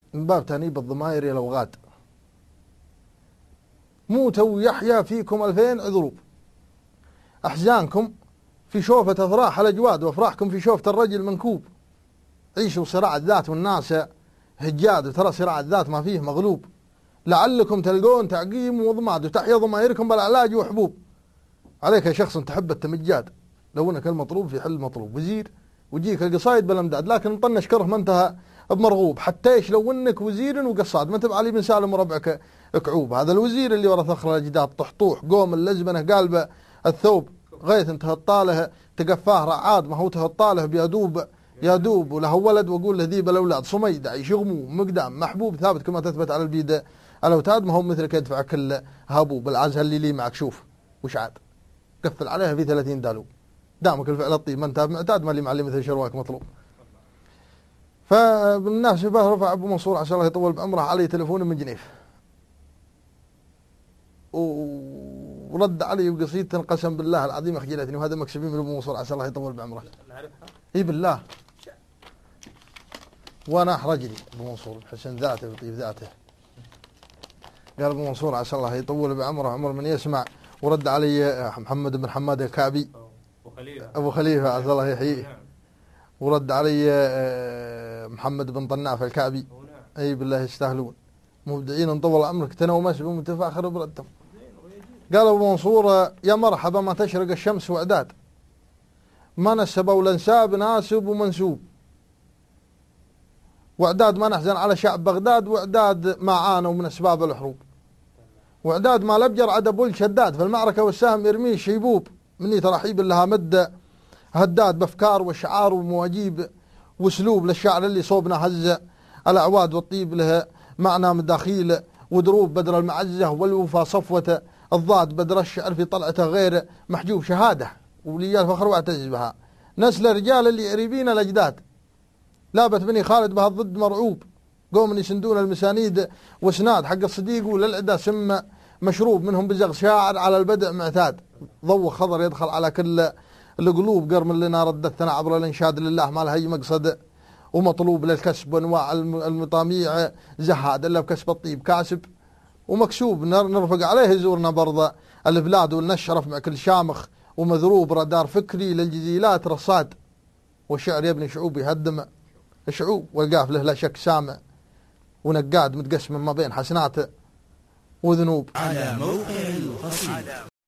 من باب تأنيب الضمائر يا الأوغاد. موتوا يحيا فيكم 2000 عذروب. أحزانكم في شوفة أفراح الأجواد، وأفراحكم في شوفة الرجل منكوب. عيشوا صراع الذات والناس هجاد، وترى صراع الذات ما فيه مغلوب. لعلكم تلقون تعقيم وضماد، وتحيا ضمائركم بالعلاج وحبوب. عليك يا شخص تحب التمجاد، لو انك المطلوب في حل المطلوب. وزير ويجيك القصايد بالامداد، لكن مطنش كره ما انتهى بمرغوب. حتى ايش لو انك وزير وقصاد، ما تبع علي بن سالم وربعك كعوب. هذا الوزير اللي ورا ثخر الاجداد طحطوح، قوم اللزبنه قالبه الثوب. غيث انتهى الطاله تقفاه رعاد، ما هو الطاله بيدوب يدوب. وله ولد واقول له ذيب الاولاد. صميد عيش غموم مقدام محبوب ثابت، كما تثبت على البيد الاوتاد. ما هو مثلك يدفع كل هابوب. العزه اللي لي معك شوف وش عاد، قفل عليها في 30 دالوب. دامك الفعل الطيب ما انت معتاد، ما اللي معلم مثل شرواك مطلوب. فالناس رفع ابو منصور عسى الله يطول بعمره علي تليفون من جنيف، ورد علي بقصيدة قسم بالله العظيم اخجلتني، وهذا مكسبي من ابو منصور عسى الله يطول بعمره. اي بالله، وانا احرجني ابو منصور بحسن ذاته وطيب ذاته. قال ابو منصور عسى الله يطول بعمره عمر من يسمع. ورد علي محمد بن حماد الكعبي ابو خليفه عسى الله يحييه. ورد علي محمد بن طناف الكعبي. اي بالله يستاهلون، مبدعين نطول عمرك تنومس بمتفاخر بردهم. قال ابو منصور يا مرحبا ما تشرق الشمس واعداد، ما نسب ولا نساب ناسب ومنسوب. واعداد ما نحزن على شعب بغداد، واعداد ما عانوا من اسباب الحروب. واعداد ما لبجر عدب الشداد، في المعركه والسهم يرميه شيبوب. مني ترحيب لها مد هداد بافكار وشعار ومواجيب واسلوب، للشعر اللي صوبنا هزه الاعواد والطيب له معنى مداخيل ودروب. بدر المعزه والوفا صفوه الضاد، بدر الشعر في طلعته غير محجوب. شهاده وليال فخر واعتز بها، نسل الرجال اللي قريبين الاجداد. لابت بني خالد بها الضد مرعوب، قوم يسندون المسانيد واسناد. حق الصديق وللعدا سم مشروب، منهم بزغ شاعر على البدع معتاد. ضوء خضر يدخل على كل القلوب، قرم لنا رد الثناء عبر الانشاد لله، ما له اي مقصد ومطلوب للكسب. وانواع المطاميع زهاد الا بكسب الطيب كاسب ومكسوب. نرفق عليه يزورنا برضه البلاد، ولنشرف مع كل شامخ ومذروب. رادار فكري للجزيلات رصاد، والشعر يبني شعوب يهدم شعوب. والقاف له لا شك سامع ونقاد متقسم ما بين حسنات وذنوب. على موقع القصيد.